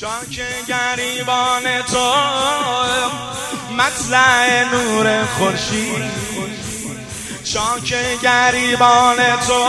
چاک گریبان تو مطلع نور خورشید، چاک گریبان تو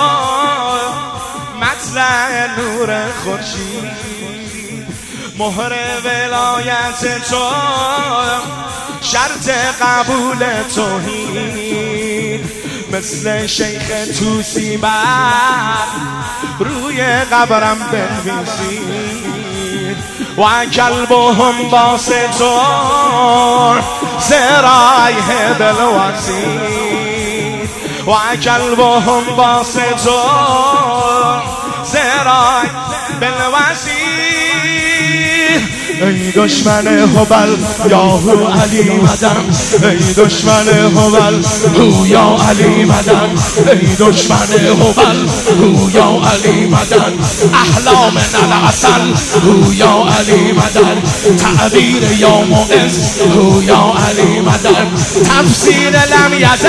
مطلع نور خورشید، مهر ولایت تو شرط قبول توحید، مثل شیخ توسی بر روی قبرم بنویسید و کلبهم باسطون ذرایه بالوسید و کلبهم باسطون ذرایه بالوسید. ای دشمن هبل یا هو علی مدن، ای دشمن هبل هو یا علی مدن، ای دشمن هبل هو یا علی مدن، احلام العسل هو یا علی مدن، تعبیر یا معز هو یا علی مدن، تفسیر لم یزل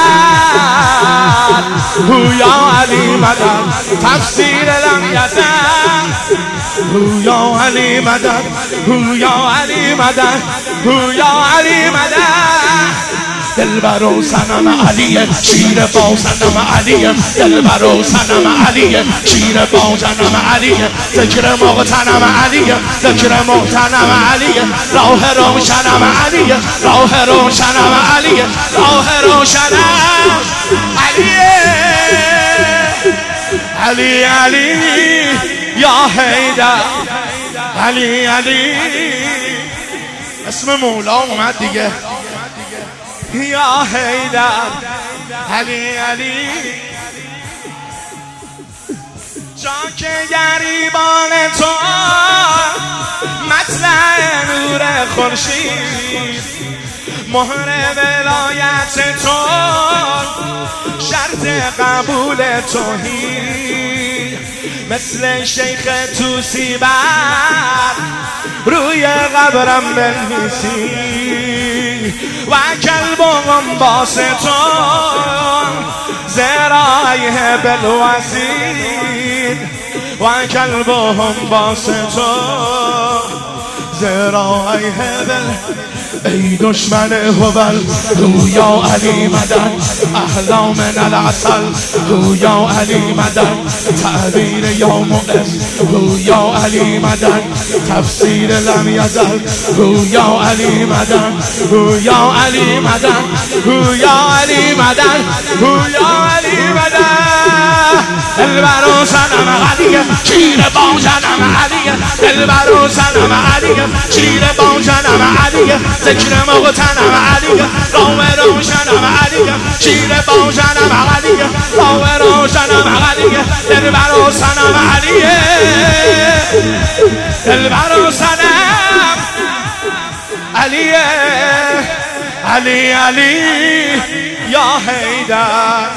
هو یا علی مدن، تفسیر لم یزل هو یا علی مدن، هو یا علی مدن، هو یا علی مدن. دلبر و صنم علیه، شیر با صنم علیه، دلبر و صنم علیه، شیر با صنم علیه، ذکر مغتنم علیه، ذکر مغتنم علیه، راه روشنم علیه، راه روشنم علیه، راه روشنم علیه، علی علی یا حیدر، علی علی اسم مولا اومد دیگه، یا حیدر، علی علی. چاک گریبان تو مطلع نور خورشید، مهر ولایت تو شرط قبول توحید، مثل شیخ توسی بر روی قبرم بنویسی و کلبهم باسطون ذرایه بالوسید و کلبهم باسطون ذرایه بالوسید. ای دشمن هبل هو یا علی مدن، احلام العسل هو یا علی مدن، تعبیر یا معز هو یا علی مدن، تفسیر لم یزل هو یا علی مدن، هو یا علی مدن، هو یا علی مدن، هو یا علی مدن. دلبر و صنم علیه، شیر با صنم علیه، دلبر و صنم علیه، شیر با صنم علیه، ذکر مغتنم علیه، راه روشنم علیه، شیر با صنم علیه، راه روشنم علیه، دلبر و صنم علیه، دلبر و صنم علیه، علی علی یا حیدر.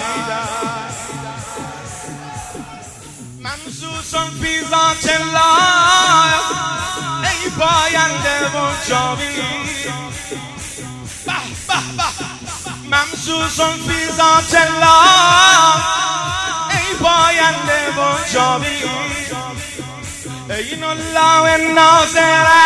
ممسوس فی ذات الله ای پاینده و جاوید، ممسوس فی ذات الله ای پاینده و جاوید، این الله ناظره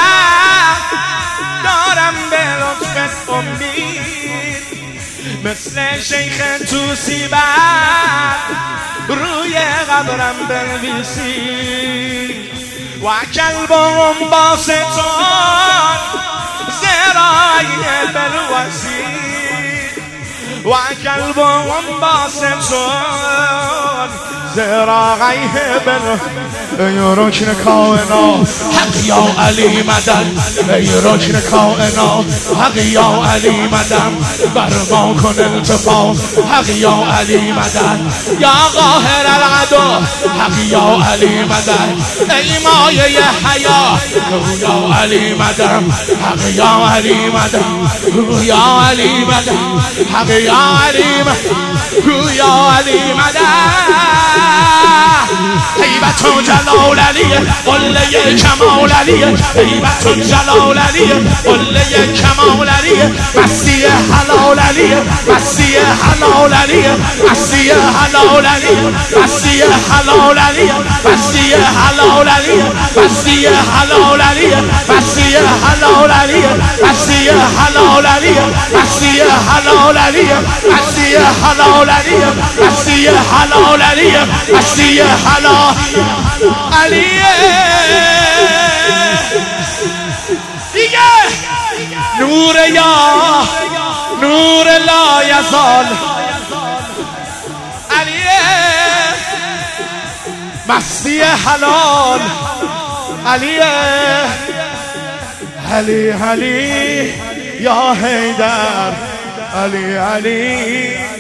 دارم به لطفت امید، مثل شیخ توسی بر روی قبرم بنویسی و کلبهم باسطون ذرایه بالوسید و کلبهم باسطون ذرایه بالوسید. ای رکن کائنات حق یا علی مدن، ای رکن کائنات حق یا علی مدن، بر ما کن التفات حق یا علی مدن، یا قاهر العدا حق یا علی مدن، ای مایه حیا یا علی مدن، حق یا علی مدن، یا علی مدن، حق یا علی مدن، یا علی مدن. هیبت و جلال علیه قله کمال علیه هیبت و جلال علیه قله کمال علیه مستی حلال علیه مستی حلال علیه مستی حلال علیه مستی حلال علیه مستی حلال علیه مستی حلال علیه مستی حلال علیه مستی حلال علیه مستی حلال علیه مستی حلال علیه مستی حلال علیه مستی حلال علیه دیگه نور یا نور لا یزال علیه مستی حلال علیه علی علی یا حیدر علی علی